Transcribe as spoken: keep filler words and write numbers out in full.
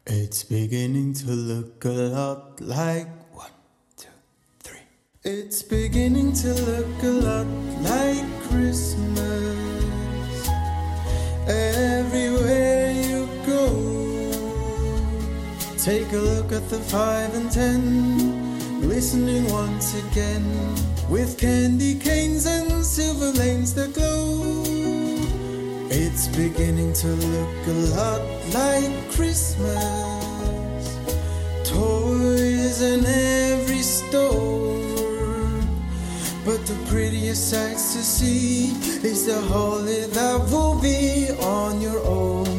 It's beginning to look a lot like one, two, three. It's beginning to look a lot like Christmas. Everywhere you go, take a look at the five and ten, glistening once again, with candy canes and silver lanes that glow. It's beginning to look a lot like Christmas. Toys in every store, but the prettiest sights to see is the holly that will be on your own.